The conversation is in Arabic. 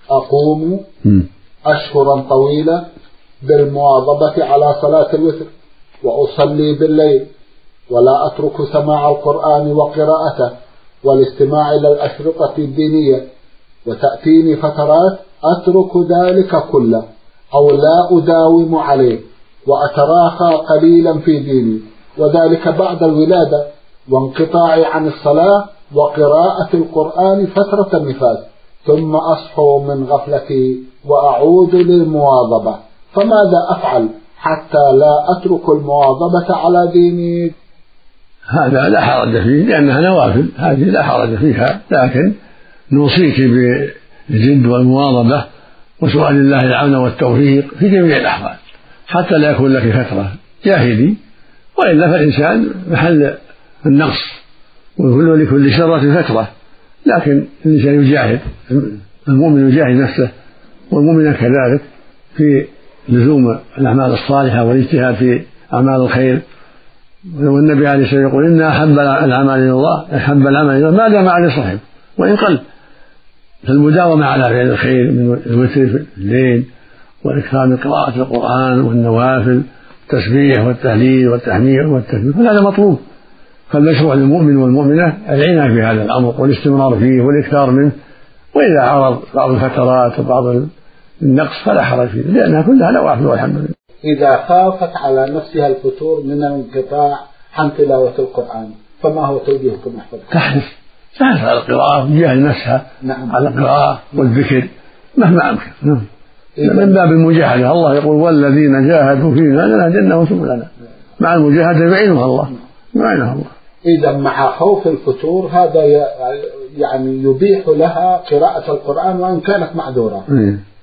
أقوم أشهرا طويلة بالمواظبة على صلاة الوتر، وأصلي بالليل، ولا أترك سماع القرآن وقراءته والاستماع إلى الأشرطة الدينية، وتأتيني فترات أترك ذلك كله أو لا أداوم عليه وأتراخى قليلا في ديني، وذلك بعد الولادة وانقطاعي عن الصلاة وقراءة القرآن فترة النفاس، ثم أصحو من غفلتي وأعود للمواظبة. فماذا أفعل حتى لا أترك المواظبة على ديني؟ هذا لا حرج فيه لأنها نوافل، هذه لا حرج فيها، لكن نوصيك بالجد والمواظبة وسؤال الله العون والتوفيق في جميع الأحوال حتى لا يكون لك فترة جاهدي، وإلا فالإنسان محل النقص، وكل لكل شرة فترة، لكن الإنسان يجاهد، المؤمن يجاهد نفسه والمؤمن كذلك في لزوم الأعمال الصالحة والاجتهاد في أعمال الخير. والنبي عليه الصلاة والسلام يقول إن أحب العمل إلى الله أحب العمل إلى الله ما دام عليه صاحب وإن قل، فالمداومة على فعل الخير من الوتر في الليل والإكثار من قراءة القرآن والنوافل التسبيح والتهليل والتحميد والتكبير، هذا مطلوب. فالمشروع للمؤمن والمؤمنة العناية بهذا الأمر والاستمرار فيه والإكثار منه، وإذا عرض بعض الفترات وبعض النقص فلا حرج فيه لأنها كلها نوافل والحمد لله. إذا خافت على نفسها الفتور من الانقطاع عن تلاوة القرآن فما هو توجيهكم أحفظكم؟ تحرص على القراءة وجاهد نفسها على القراءة والذكر مهما أمكن، من باب المجاهدة. الله يقول والذين جاهدوا فينا لنهدينهم سبلنا، مع المجاهدة يعينها الله. إذا مع خوف الفتور هذا يعني يبيح لها قراءة القرآن وإن كانت معذورة.